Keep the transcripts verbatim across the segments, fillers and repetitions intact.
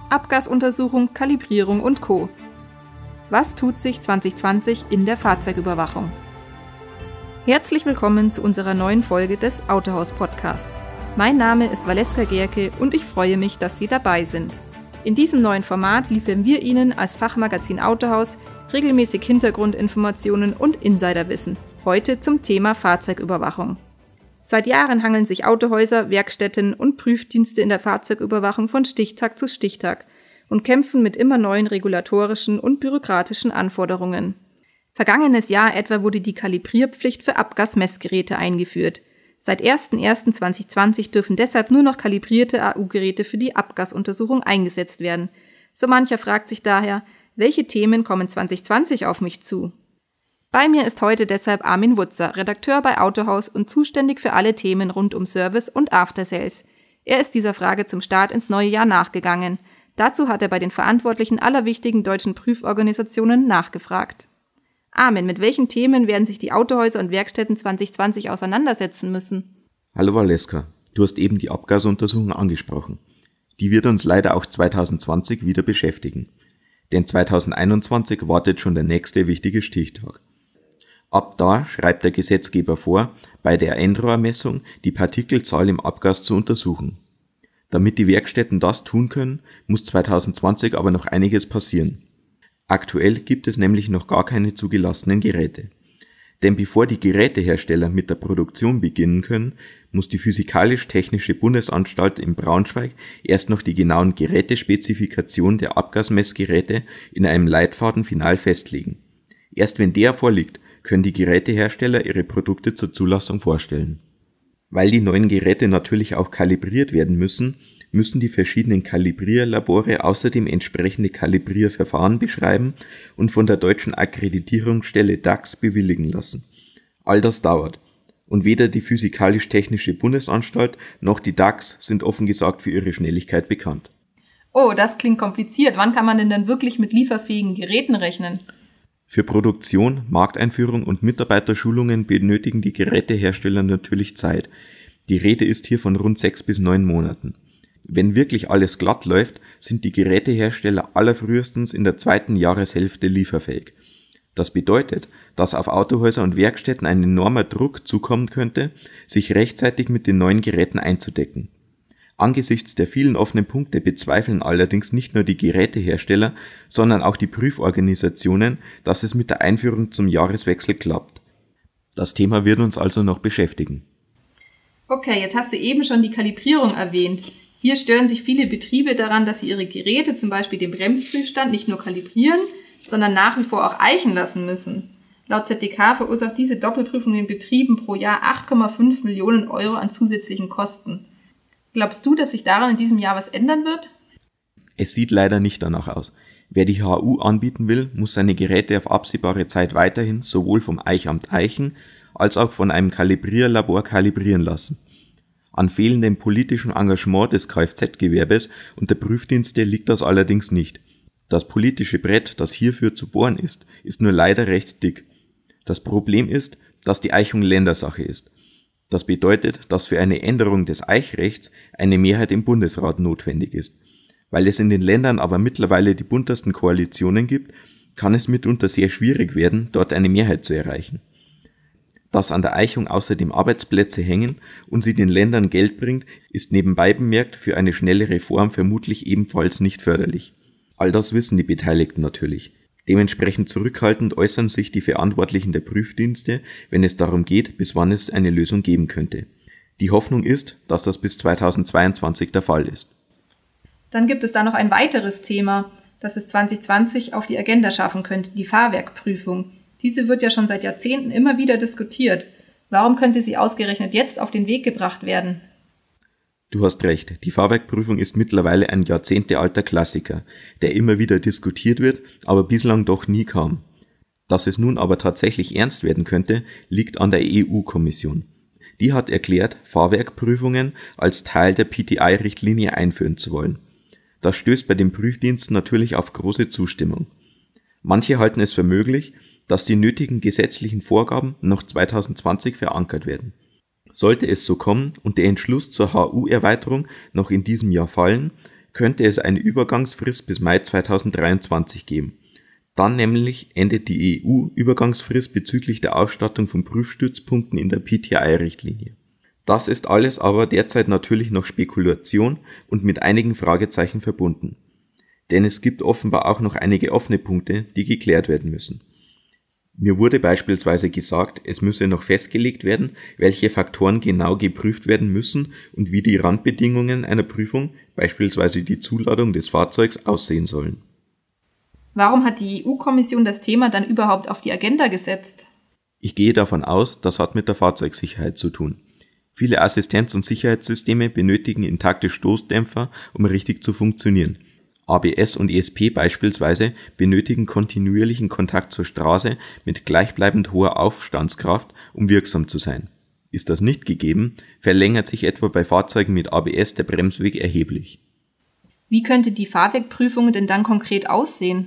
Abgasuntersuchung, Kalibrierung und Co. Was tut sich zwanzig zwanzig in der Fahrzeugüberwachung? Herzlich willkommen zu unserer neuen Folge des Autohaus-Podcasts. Mein Name ist Valeska Gerke und ich freue mich, dass Sie dabei sind. In diesem neuen Format liefern wir Ihnen als Fachmagazin Autohaus regelmäßig Hintergrundinformationen und Insiderwissen. Heute zum Thema Fahrzeugüberwachung. Seit Jahren hangeln sich Autohäuser, Werkstätten und Prüfdienste in der Fahrzeugüberwachung von Stichtag zu Stichtag und kämpfen mit immer neuen regulatorischen und bürokratischen Anforderungen. Vergangenes Jahr etwa wurde die Kalibrierpflicht für Abgasmessgeräte eingeführt. Seit erster erster zweitausendzwanzig dürfen deshalb nur noch kalibrierte A U-Geräte für die Abgasuntersuchung eingesetzt werden. So mancher fragt sich daher, welche Themen kommen zwanzig zwanzig auf mich zu? Bei mir ist heute deshalb Armin Wutzer, Redakteur bei Autohaus und zuständig für alle Themen rund um Service und After Sales. Er ist dieser Frage zum Start ins neue Jahr nachgegangen. Dazu hat er bei den Verantwortlichen aller wichtigen deutschen Prüforganisationen nachgefragt. Armin, mit welchen Themen werden sich die Autohäuser und Werkstätten zwanzig zwanzig auseinandersetzen müssen? Hallo Valeska, du hast eben die Abgasuntersuchung angesprochen. Die wird uns leider auch zwanzig zwanzig wieder beschäftigen. Denn zwanzig einundzwanzig wartet schon der nächste wichtige Stichtag. Ab da schreibt der Gesetzgeber vor, bei der Endrohrmessung die Partikelzahl im Abgas zu untersuchen. Damit die Werkstätten das tun können, muss zwanzig zwanzig aber noch einiges passieren. Aktuell gibt es nämlich noch gar keine zugelassenen Geräte. Denn bevor die Gerätehersteller mit der Produktion beginnen können, muss die Physikalisch-Technische Bundesanstalt in Braunschweig erst noch die genauen Gerätespezifikationen der Abgasmessgeräte in einem Leitfaden final festlegen. Erst wenn der vorliegt, können die Gerätehersteller ihre Produkte zur Zulassung vorstellen. Weil die neuen Geräte natürlich auch kalibriert werden müssen, müssen die verschiedenen Kalibrierlabore außerdem entsprechende Kalibrierverfahren beschreiben und von der deutschen Akkreditierungsstelle D A X bewilligen lassen. All das dauert. Und weder die Physikalisch-Technische Bundesanstalt noch die D A X sind offen gesagt für ihre Schnelligkeit bekannt. Oh, das klingt kompliziert. Wann kann man denn dann wirklich mit lieferfähigen Geräten rechnen? Für Produktion, Markteinführung und Mitarbeiterschulungen benötigen die Gerätehersteller natürlich Zeit. Die Rede ist hier von rund sechs bis neun Monaten. Wenn wirklich alles glatt läuft, sind die Gerätehersteller allerfrühestens in der zweiten Jahreshälfte lieferfähig. Das bedeutet, dass auf Autohäuser und Werkstätten ein enormer Druck zukommen könnte, sich rechtzeitig mit den neuen Geräten einzudecken. Angesichts der vielen offenen Punkte bezweifeln allerdings nicht nur die Gerätehersteller, sondern auch die Prüforganisationen, dass es mit der Einführung zum Jahreswechsel klappt. Das Thema wird uns also noch beschäftigen. Okay, jetzt hast du eben schon die Kalibrierung erwähnt. Hier stören sich viele Betriebe daran, dass sie ihre Geräte, zum Beispiel den Bremsprüfstand, nicht nur kalibrieren, sondern nach wie vor auch eichen lassen müssen. Laut Z D K verursacht diese Doppelprüfung den Betrieben pro Jahr acht Komma fünf Millionen Euro an zusätzlichen Kosten. Glaubst du, dass sich daran in diesem Jahr was ändern wird? Es sieht leider nicht danach aus. Wer die H U anbieten will, muss seine Geräte auf absehbare Zeit weiterhin sowohl vom Eichamt eichen, als auch von einem Kalibrierlabor kalibrieren lassen. An fehlendem politischen Engagement des Kfz-Gewerbes und der Prüfdienste liegt das allerdings nicht. Das politische Brett, das hierfür zu bohren ist, ist nur leider recht dick. Das Problem ist, dass die Eichung Ländersache ist. Das bedeutet, dass für eine Änderung des Eichrechts eine Mehrheit im Bundesrat notwendig ist. Weil es in den Ländern aber mittlerweile die buntesten Koalitionen gibt, kann es mitunter sehr schwierig werden, dort eine Mehrheit zu erreichen. Dass an der Eichung außerdem Arbeitsplätze hängen und sie den Ländern Geld bringt, ist nebenbei bemerkt für eine schnelle Reform vermutlich ebenfalls nicht förderlich. All das wissen die Beteiligten natürlich. Dementsprechend zurückhaltend äußern sich die Verantwortlichen der Prüfdienste, wenn es darum geht, bis wann es eine Lösung geben könnte. Die Hoffnung ist, dass das bis zweitausendzweiundzwanzig der Fall ist. Dann gibt es da noch ein weiteres Thema, das es zwanzig zwanzig auf die Agenda schaffen könnte, die Fahrwerkprüfung. Diese wird ja schon seit Jahrzehnten immer wieder diskutiert. Warum könnte sie ausgerechnet jetzt auf den Weg gebracht werden? Du hast recht, die Fahrwerkprüfung ist mittlerweile ein jahrzehntealter Klassiker, der immer wieder diskutiert wird, aber bislang doch nie kam. Dass es nun aber tatsächlich ernst werden könnte, liegt an der E U-Kommission. Die hat erklärt, Fahrwerkprüfungen als Teil der P T I-Richtlinie einführen zu wollen. Das stößt bei den Prüfdiensten natürlich auf große Zustimmung. Manche halten es für möglich, dass die nötigen gesetzlichen Vorgaben noch zwanzig zwanzig verankert werden. Sollte es so kommen und der Entschluss zur H U-Erweiterung noch in diesem Jahr fallen, könnte es eine Übergangsfrist bis Mai zweitausenddreiundzwanzig geben. Dann nämlich endet die E U-Übergangsfrist bezüglich der Ausstattung von Prüfstützpunkten in der P T I-Richtlinie. Das ist alles aber derzeit natürlich noch Spekulation und mit einigen Fragezeichen verbunden. Denn es gibt offenbar auch noch einige offene Punkte, die geklärt werden müssen. Mir wurde beispielsweise gesagt, es müsse noch festgelegt werden, welche Faktoren genau geprüft werden müssen und wie die Randbedingungen einer Prüfung, beispielsweise die Zuladung des Fahrzeugs, aussehen sollen. Warum hat die E U-Kommission das Thema dann überhaupt auf die Agenda gesetzt? Ich gehe davon aus, das hat mit der Fahrzeugsicherheit zu tun. Viele Assistenz- und Sicherheitssysteme benötigen intakte Stoßdämpfer, um richtig zu funktionieren. A B S und E S P beispielsweise benötigen kontinuierlichen Kontakt zur Straße mit gleichbleibend hoher Aufstandskraft, um wirksam zu sein. Ist das nicht gegeben, verlängert sich etwa bei Fahrzeugen mit A B S der Bremsweg erheblich. Wie könnte die Fahrwerkprüfung denn dann konkret aussehen?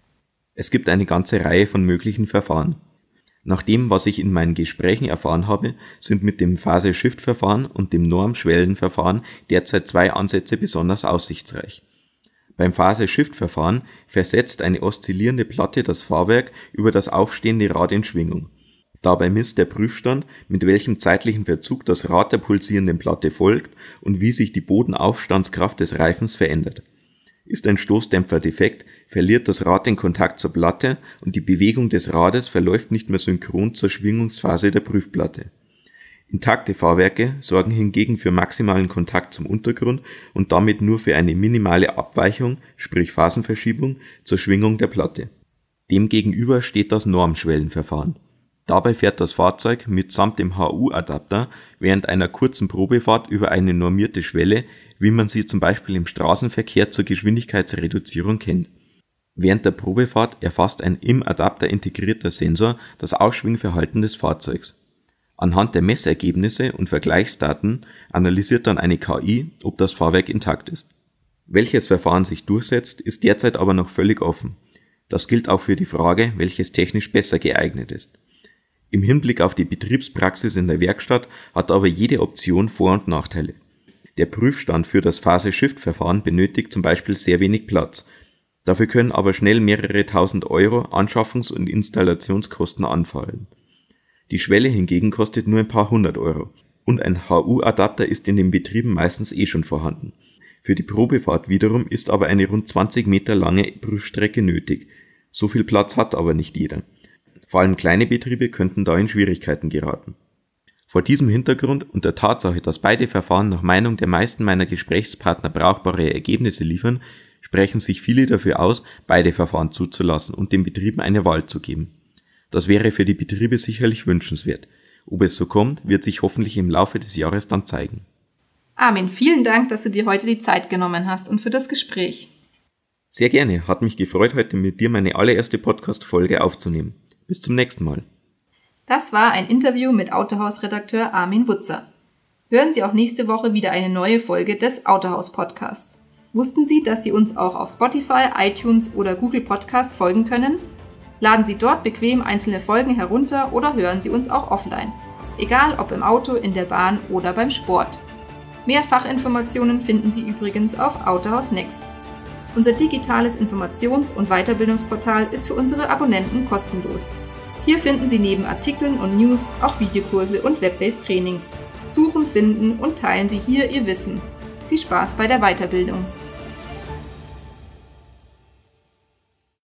Es gibt eine ganze Reihe von möglichen Verfahren. Nach dem, was ich in meinen Gesprächen erfahren habe, sind mit dem Phase-Shift-Verfahren und dem Normschwellenverfahren derzeit zwei Ansätze besonders aussichtsreich. Beim Phase-Shift-Verfahren versetzt eine oszillierende Platte das Fahrwerk über das aufstehende Rad in Schwingung. Dabei misst der Prüfstand, mit welchem zeitlichen Verzug das Rad der pulsierenden Platte folgt und wie sich die Bodenaufstandskraft des Reifens verändert. Ist ein Stoßdämpfer defekt, verliert das Rad den Kontakt zur Platte und die Bewegung des Rades verläuft nicht mehr synchron zur Schwingungsphase der Prüfplatte. Intakte Fahrwerke sorgen hingegen für maximalen Kontakt zum Untergrund und damit nur für eine minimale Abweichung, sprich Phasenverschiebung, zur Schwingung der Platte. Demgegenüber steht das Normschwellenverfahren. Dabei fährt das Fahrzeug mitsamt dem H U-Adapter während einer kurzen Probefahrt über eine normierte Schwelle, wie man sie zum Beispiel im Straßenverkehr zur Geschwindigkeitsreduzierung kennt. Während der Probefahrt erfasst ein im Adapter integrierter Sensor das Ausschwingverhalten des Fahrzeugs. Anhand der Messergebnisse und Vergleichsdaten analysiert dann eine K I, ob das Fahrwerk intakt ist. Welches Verfahren sich durchsetzt, ist derzeit aber noch völlig offen. Das gilt auch für die Frage, welches technisch besser geeignet ist. Im Hinblick auf die Betriebspraxis in der Werkstatt hat aber jede Option Vor- und Nachteile. Der Prüfstand für das Phase-Shift-Verfahren benötigt zum Beispiel sehr wenig Platz. Dafür können aber schnell mehrere tausend Euro Anschaffungs- und Installationskosten anfallen. Die Schwelle hingegen kostet nur ein paar hundert Euro und ein H U-Adapter ist in den Betrieben meistens eh schon vorhanden. Für die Probefahrt wiederum ist aber eine rund zwanzig Meter lange Prüfstrecke nötig. So viel Platz hat aber nicht jeder. Vor allem kleine Betriebe könnten da in Schwierigkeiten geraten. Vor diesem Hintergrund und der Tatsache, dass beide Verfahren nach Meinung der meisten meiner Gesprächspartner brauchbare Ergebnisse liefern, sprechen sich viele dafür aus, beide Verfahren zuzulassen und den Betrieben eine Wahl zu geben. Das wäre für die Betriebe sicherlich wünschenswert. Ob es so kommt, wird sich hoffentlich im Laufe des Jahres dann zeigen. Armin, vielen Dank, dass du dir heute die Zeit genommen hast und für das Gespräch. Sehr gerne, hat mich gefreut, heute mit dir meine allererste Podcast-Folge aufzunehmen. Bis zum nächsten Mal. Das war ein Interview mit Autohaus-Redakteur Armin Wutzer. Hören Sie auch nächste Woche wieder eine neue Folge des Autohaus-Podcasts. Wussten Sie, dass Sie uns auch auf Spotify, iTunes oder Google Podcasts folgen können? Laden Sie dort bequem einzelne Folgen herunter oder hören Sie uns auch offline. Egal ob im Auto, in der Bahn oder beim Sport. Mehr Fachinformationen finden Sie übrigens auf Autohaus Next. Unser digitales Informations- und Weiterbildungsportal ist für unsere Abonnenten kostenlos. Hier finden Sie neben Artikeln und News auch Videokurse und Web-based Trainings. Suchen, finden und teilen Sie hier Ihr Wissen. Viel Spaß bei der Weiterbildung!